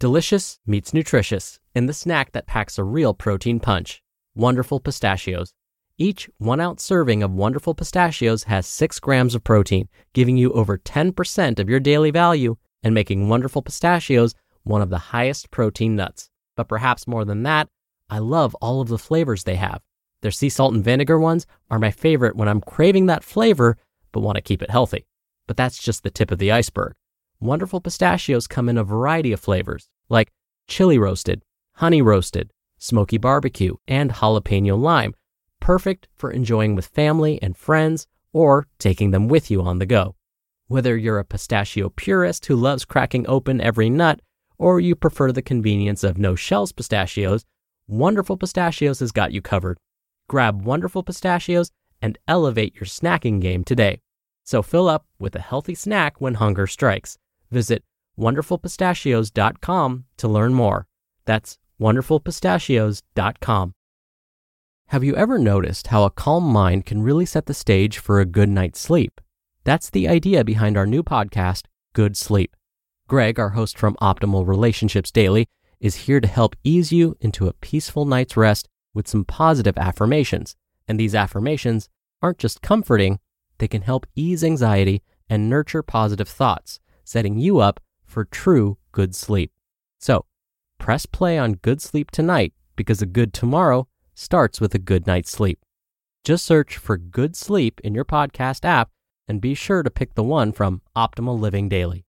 Delicious meets nutritious in the snack that packs a real protein punch. Wonderful Pistachios. Each 1-ounce serving of Wonderful Pistachios has 6 grams of protein, giving you over 10% of your daily value and making Wonderful Pistachios one of the highest protein nuts. But perhaps more than that, I love all of the flavors they have. Their sea salt and vinegar ones are my favorite when I'm craving that flavor but want to keep it healthy. But that's just the tip of the iceberg. Wonderful Pistachios come in a variety of flavors, like chili roasted, honey roasted, smoky barbecue, and jalapeno lime, perfect for enjoying with family and friends or taking them with you on the go. Whether you're a pistachio purist who loves cracking open every nut, or you prefer the convenience of no-shells pistachios, Wonderful Pistachios has got you covered. Grab Wonderful Pistachios and elevate your snacking game today. So fill up with a healthy snack when hunger strikes. Visit wonderfulpistachios.com to learn more. That's wonderfulpistachios.com. Have you ever noticed how a calm mind can really set the stage for a good night's sleep? That's the idea behind our new podcast, Good Sleep. Greg, our host from Optimal Relationships Daily, is here to help ease you into a peaceful night's rest with some positive affirmations. And these affirmations aren't just comforting, they can help ease anxiety and nurture positive thoughts, setting you up for true good sleep. So, press play on Good Sleep tonight because a good tomorrow starts with a good night's sleep. Just search for Good Sleep in your podcast app and be sure to pick the one from Optimal Living Daily.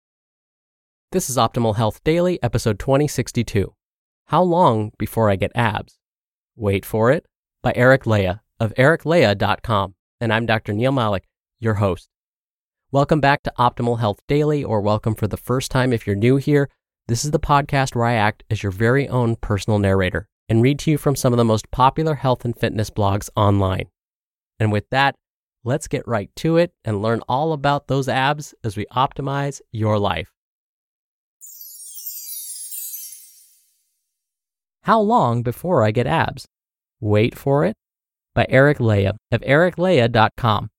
This is Optimal Health Daily, episode 2062. How long before I get abs? Wait for it, by Eric Leah of ericleah.com. And I'm Dr. Neil Malik, your host. Welcome back to Optimal Health Daily, or welcome for the first time if you're new here. This is the podcast where I act as your very own personal narrator and read to you from some of the most popular health and fitness blogs online. And with that, let's get right to it and learn all about those abs as we optimize your life. How long before I get abs? Wait for it, by Eric Leah of ericleah.com.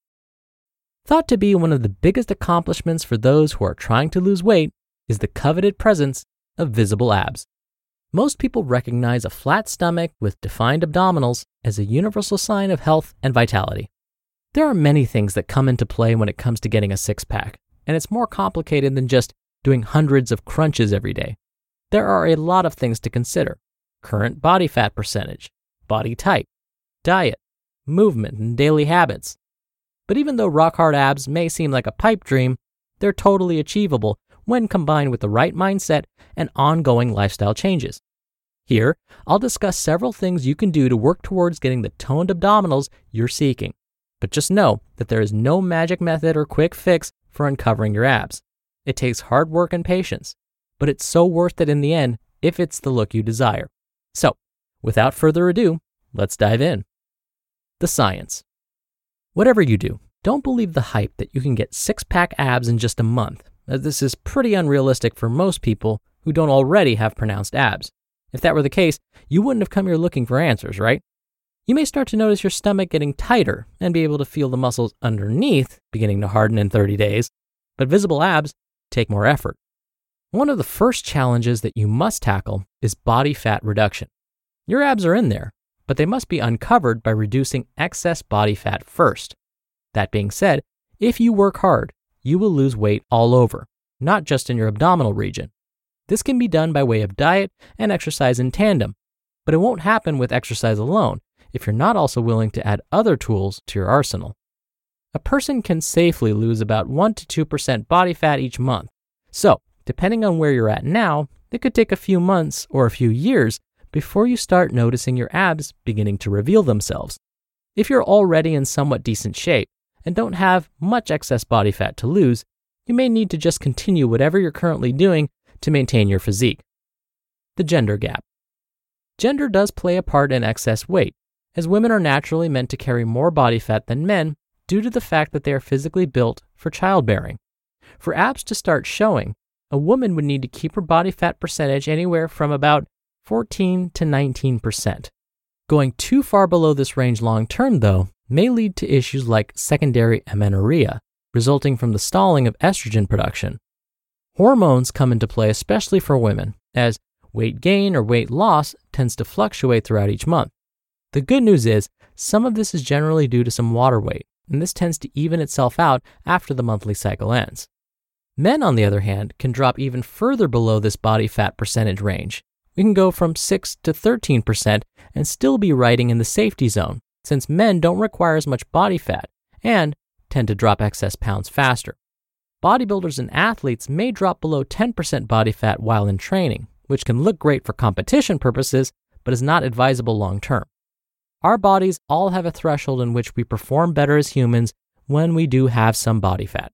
Thought to be one of the biggest accomplishments for those who are trying to lose weight is the coveted presence of visible abs. Most people recognize a flat stomach with defined abdominals as a universal sign of health and vitality. There are many things that come into play when it comes to getting a six-pack, and it's more complicated than just doing hundreds of crunches every day. There are a lot of things to consider: current body fat percentage, body type, diet, movement, and daily habits. But even though rock-hard abs may seem like a pipe dream, they're totally achievable when combined with the right mindset and ongoing lifestyle changes. Here, I'll discuss several things you can do to work towards getting the toned abdominals you're seeking. But just know that there is no magic method or quick fix for uncovering your abs. It takes hard work and patience, but it's so worth it in the end if it's the look you desire. So, without further ado, let's dive in. The science. Whatever you do, don't believe the hype that you can get six-pack abs in just a month, as this is pretty unrealistic for most people who don't already have pronounced abs. If that were the case, you wouldn't have come here looking for answers, right? You may start to notice your stomach getting tighter and be able to feel the muscles underneath beginning to harden in 30 days, but visible abs take more effort. One of the first challenges that you must tackle is body fat reduction. Your abs are in there, but they must be uncovered by reducing excess body fat first. That being said, if you work hard, you will lose weight all over, not just in your abdominal region. This can be done by way of diet and exercise in tandem, but it won't happen with exercise alone if you're not also willing to add other tools to your arsenal. A person can safely lose about 1 to 2% body fat each month. So, depending on where you're at now, it could take a few months or a few years before you start noticing your abs beginning to reveal themselves. If you're already in somewhat decent shape and don't have much excess body fat to lose, you may need to just continue whatever you're currently doing to maintain your physique. The gender gap. Gender does play a part in excess weight, as women are naturally meant to carry more body fat than men due to the fact that they are physically built for childbearing. For abs to start showing, a woman would need to keep her body fat percentage anywhere from about 14 to 19%. Going too far below this range long-term, though, may lead to issues like secondary amenorrhea, resulting from the stalling of estrogen production. Hormones come into play especially for women, as weight gain or weight loss tends to fluctuate throughout each month. The good news is, some of this is generally due to some water weight, and this tends to even itself out after the monthly cycle ends. Men, on the other hand, can drop even further below this body fat percentage range. We can go from 6 to 13% and still be riding in the safety zone, since men don't require as much body fat and tend to drop excess pounds faster. Bodybuilders and athletes may drop below 10% body fat while in training, which can look great for competition purposes, but is not advisable long term. Our bodies all have a threshold in which we perform better as humans when we do have some body fat.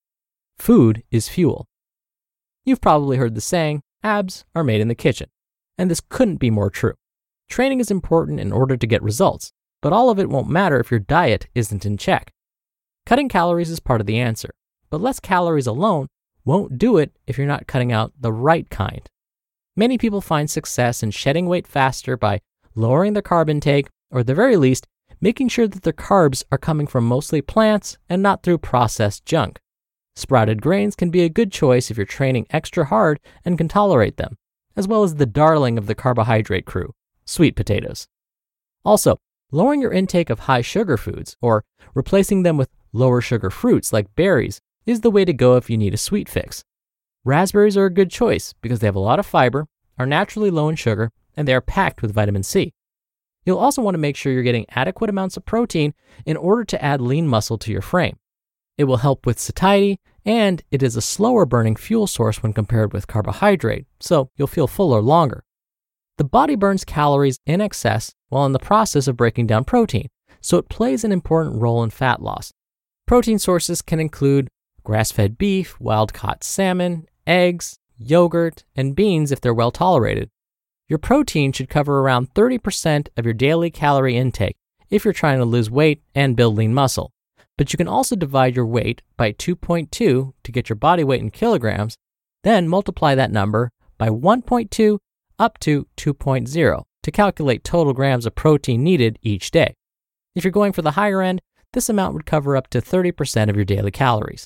Food is fuel. You've probably heard the saying, abs are made in the kitchen, and this couldn't be more true. Training is important in order to get results, but all of it won't matter if your diet isn't in check. Cutting calories is part of the answer, but less calories alone won't do it if you're not cutting out the right kind. Many people find success in shedding weight faster by lowering their carb intake, or at the very least, making sure that their carbs are coming from mostly plants and not through processed junk. Sprouted grains can be a good choice if you're training extra hard and can tolerate them, as well as the darling of the carbohydrate crew, sweet potatoes. Also, lowering your intake of high sugar foods or replacing them with lower sugar fruits like berries is the way to go if you need a sweet fix. Raspberries are a good choice because they have a lot of fiber, are naturally low in sugar, and they are packed with vitamin C. You'll also want to make sure you're getting adequate amounts of protein in order to add lean muscle to your frame. It will help with satiety, and it is a slower burning fuel source when compared with carbohydrate, so you'll feel fuller longer. The body burns calories in excess while in the process of breaking down protein, so it plays an important role in fat loss. Protein sources can include grass-fed beef, wild-caught salmon, eggs, yogurt, and beans if they're well tolerated. Your protein should cover around 30% of your daily calorie intake if you're trying to lose weight and build lean muscle. But you can also divide your weight by 2.2 to get your body weight in kilograms, then multiply that number by 1.2 up to 2.0 to calculate total grams of protein needed each day. If you're going for the higher end, this amount would cover up to 30% of your daily calories.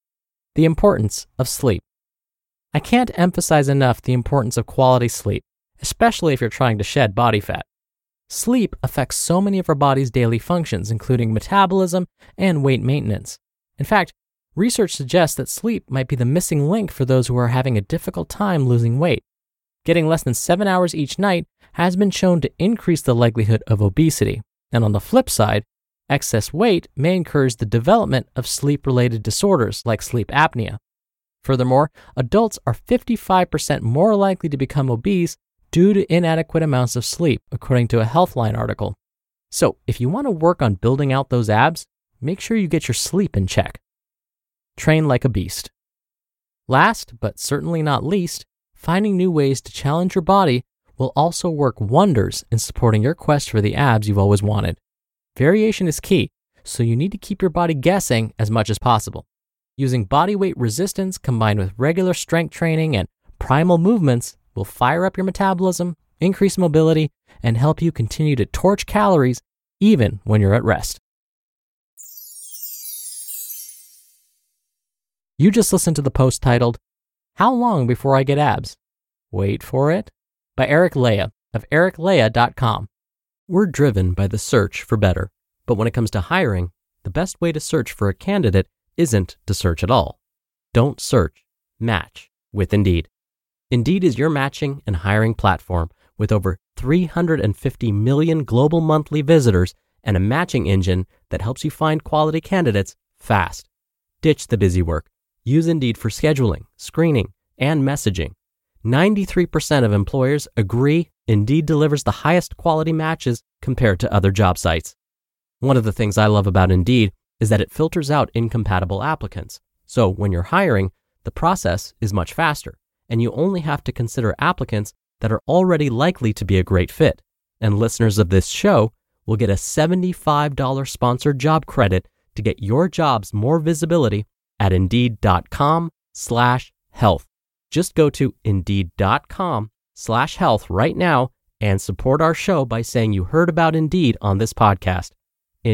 The importance of sleep. I can't emphasize enough the importance of quality sleep, especially if you're trying to shed body fat. Sleep affects so many of our body's daily functions, including metabolism and weight maintenance. In fact, research suggests that sleep might be the missing link for those who are having a difficult time losing weight. Getting less than 7 hours each night has been shown to increase the likelihood of obesity. And on the flip side, excess weight may encourage the development of sleep-related disorders like sleep apnea. Furthermore, adults are 55% more likely to become obese due to inadequate amounts of sleep, according to a Healthline article. So, if you want to work on building out those abs, make sure you get your sleep in check. Train like a beast. Last, but certainly not least, finding new ways to challenge your body will also work wonders in supporting your quest for the abs you've always wanted. Variation is key, so you need to keep your body guessing as much as possible. Using body weight resistance combined with regular strength training and primal movements will fire up your metabolism, increase mobility, and help you continue to torch calories even when you're at rest. You just listened to the post titled, "How Long Before I Get Abs?" Wait for it, by Eric Lea of ericlea.com. We're driven by the search for better, but when it comes to hiring, the best way to search for a candidate isn't to search at all. Don't search, match with Indeed. Indeed is your matching and hiring platform with over 350 million global monthly visitors and a matching engine that helps you find quality candidates fast. Ditch the busy work. Use Indeed for scheduling, screening, and messaging. 93% of employers agree Indeed delivers the highest quality matches compared to other job sites. One of the things I love about Indeed is that it filters out incompatible applicants. So when you're hiring, the process is much faster, and you only have to consider applicants that are already likely to be a great fit. And listeners of this show will get a $75 sponsored job credit to get your jobs more visibility at Indeed.com/health. Just go to Indeed.com/health right now and support our show by saying you heard about Indeed on this podcast.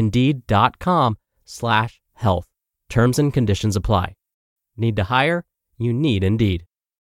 Indeed.com/health. Terms and conditions apply. Need to hire? You need Indeed.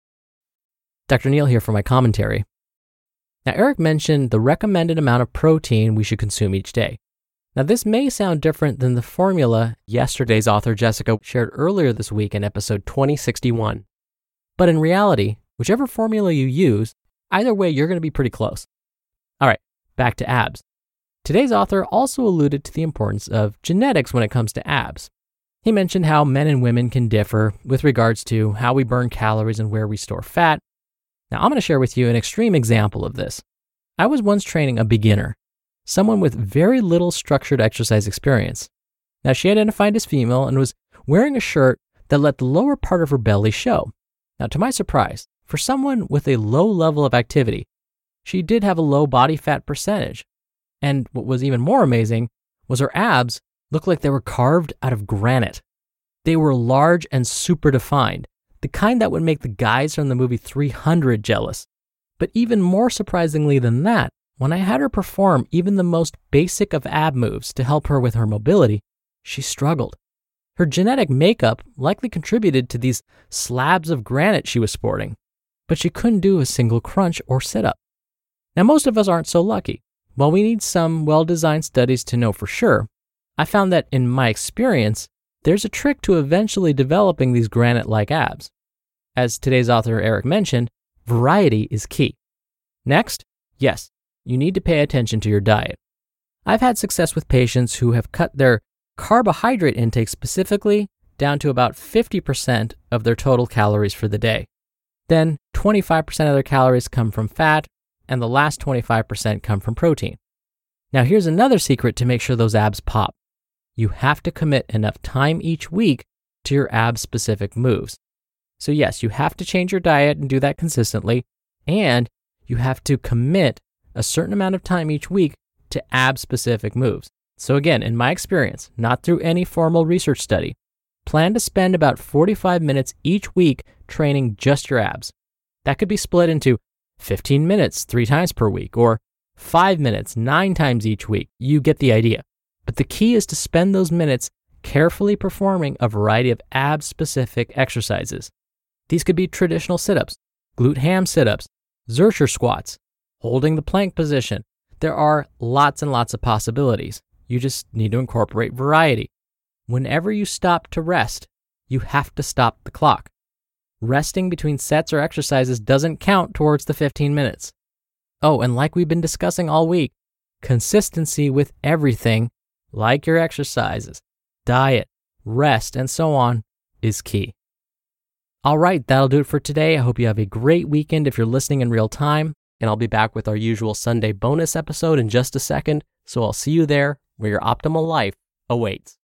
Dr. Neal here for my commentary. Now, Eric mentioned the recommended amount of protein we should consume each day. Now, this may sound different than the formula yesterday's author Jessica shared earlier this week in episode 2061. But in reality, whichever formula you use, either way, you're going to be pretty close. All right, back to abs. Today's author also alluded to the importance of genetics when it comes to abs. He mentioned how men and women can differ with regards to how we burn calories and where we store fat. Now, I'm going to share with you an extreme example of this. I was once training a beginner, someone with very little structured exercise experience. Now, she identified as female and was wearing a shirt that let the lower part of her belly show. Now, to my surprise, for someone with a low level of activity, she did have a low body fat percentage. And what was even more amazing was her abs looked like they were carved out of granite. They were large and super defined, the kind that would make the guys from the movie 300 jealous. But even more surprisingly than that, when I had her perform even the most basic of ab moves to help her with her mobility, she struggled. Her genetic makeup likely contributed to these slabs of granite she was sporting, but she couldn't do a single crunch or sit-up. Now, most of us aren't so lucky. While we need some well-designed studies to know for sure, I found that in my experience, there's a trick to eventually developing these granite-like abs. As today's author Eric mentioned, variety is key. Next, yes, you need to pay attention to your diet. I've had success with patients who have cut their carbohydrate intake specifically down to about 50% of their total calories for the day. Then 25% of their calories come from fat, and the last 25% come from protein. Now, here's another secret to make sure those abs pop. You have to commit enough time each week to your ab-specific moves. So yes, you have to change your diet and do that consistently, and you have to commit a certain amount of time each week to ab-specific moves. So again, in my experience, not through any formal research study, plan to spend about 45 minutes each week training just your abs. That could be split into 15 minutes 3 times per week, or 5 minutes 9 times each week. You get the idea. But the key is to spend those minutes carefully performing a variety of ab-specific exercises. These could be traditional sit-ups, glute ham sit-ups, Zercher squats, holding the plank position. There are lots and lots of possibilities. You just need to incorporate variety. Whenever you stop to rest, you have to stop the clock. Resting between sets or exercises doesn't count towards the 15 minutes. Oh, and like we've been discussing all week, consistency with everything, like your exercises, diet, rest, and so on, is key. All right, that'll do it for today. I hope you have a great weekend if you're listening in real time, and I'll be back with our usual Sunday bonus episode in just a second, so I'll see you there where your optimal life awaits.